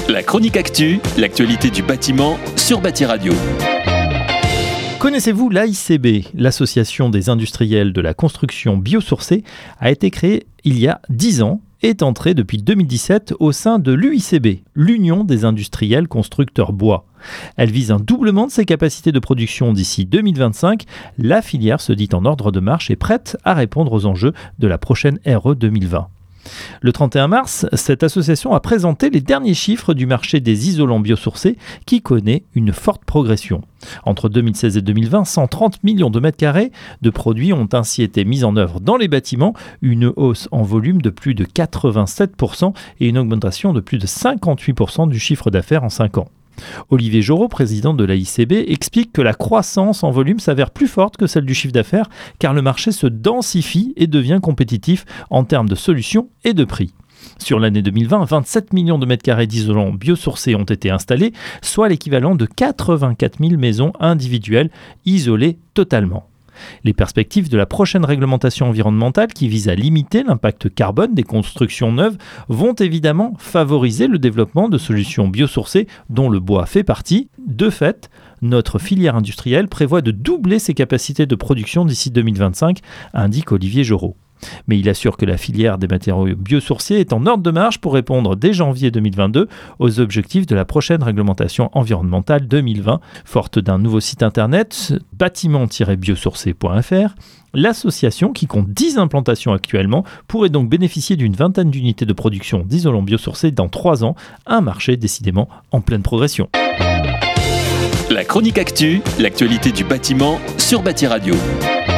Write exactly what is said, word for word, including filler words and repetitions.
La chronique actu, l'actualité du bâtiment sur Bâti Radio. Connaissez-vous l'A I C B? L'association des industriels de la construction biosourcée a été créée il y a dix ans et est entrée depuis deux mille dix-sept au sein de l'U I C B, l'Union des industriels constructeurs bois. Elle vise un doublement de ses capacités de production d'ici deux mille vingt-cinq. La filière se dit en ordre de marche et prête à répondre aux enjeux de la prochaine R E deux mille vingt. Le trente et un mars, cette association a présenté les derniers chiffres du marché des isolants biosourcés qui connaît une forte progression. Entre deux mille seize et deux mille vingt, cent trente millions de mètres carrés de produits ont ainsi été mis en œuvre dans les bâtiments, une hausse en volume de plus de quatre-vingt-sept pour cent et une augmentation de plus de cinquante-huit pour cent du chiffre d'affaires en cinq ans. Olivier Jorot, président de l'A I C B, explique que la croissance en volume s'avère plus forte que celle du chiffre d'affaires car le marché se densifie et devient compétitif en termes de solutions et de prix. Sur l'année deux mille vingt, vingt-sept millions de mètres carrés d'isolants biosourcés ont été installés, soit l'équivalent de quatre-vingt-quatre mille maisons individuelles isolées totalement. Les perspectives de la prochaine réglementation environnementale qui vise à limiter l'impact carbone des constructions neuves vont évidemment favoriser le développement de solutions biosourcées dont le bois fait partie. De fait, notre filière industrielle prévoit de doubler ses capacités de production d'ici deux mille vingt-cinq, indique Olivier Jorot. Mais il assure que la filière des matériaux biosourcés est en ordre de marche pour répondre dès janvier deux mille vingt-deux aux objectifs de la prochaine réglementation environnementale deux mille vingt. Forte d'un nouveau site internet, bâtiment tiret biosourcé point f r, l'association, qui compte dix implantations actuellement, pourrait donc bénéficier d'une vingtaine d'unités de production d'isolants biosourcés dans trois ans, un marché décidément en pleine progression. La chronique actu, l'actualité du bâtiment sur Bâti Radio.